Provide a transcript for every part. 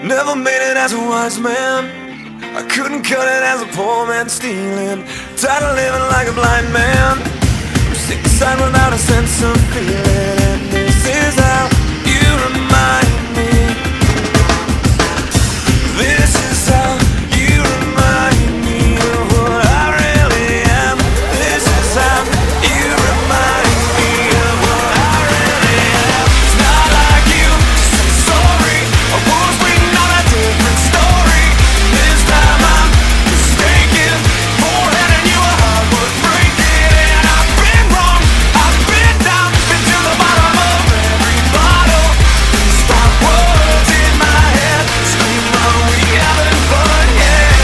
Never made it as a wise man. I couldn't cut it as a poor man stealing. Tired of living like a blind man. I'm sick aside without a sense of feeling. And this is how you remind me. This is how you remind me of what I really am. This is how you remind me of what I really am. It's not like you to say sorry. I was waiting on a different story. This time I'm mistaken. Forehead and you a heart worth breaking. And I've been wrong, I've been down, been to the bottom of every bottle. These five words in my head scream out, we haven't fun yet.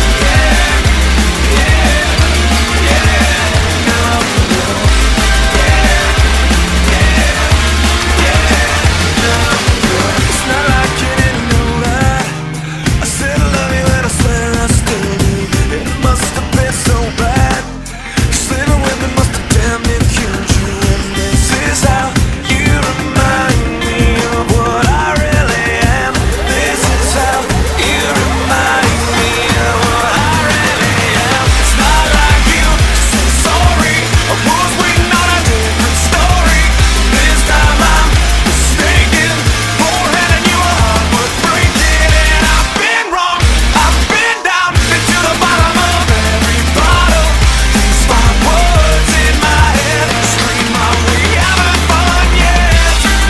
It's not like you didn't know that I said I love you and I swear I still do. It must have been so bad, 'cause living with me must have damn near killed you. And this is how you remind me of what I really am. This is how you remind me of what I really am. It's not like you to say sorry. I was waiting on a different story. This time I'm mistaken. Forehead and you a heart worth breaking. And I've been wrong, I've been down, been to the bottom of every bottle. These five words in my head scream out, we haven't fun yet.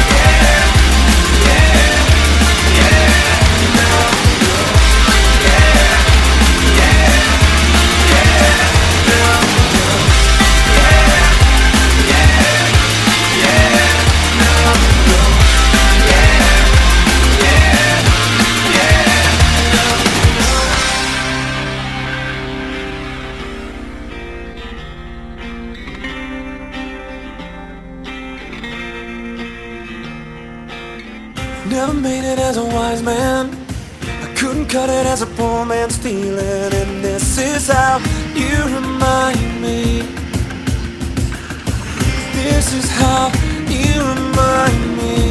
Never made it as a wise man. I couldn't cut it as a poor man stealing. And this is how you remind me. This is how you remind me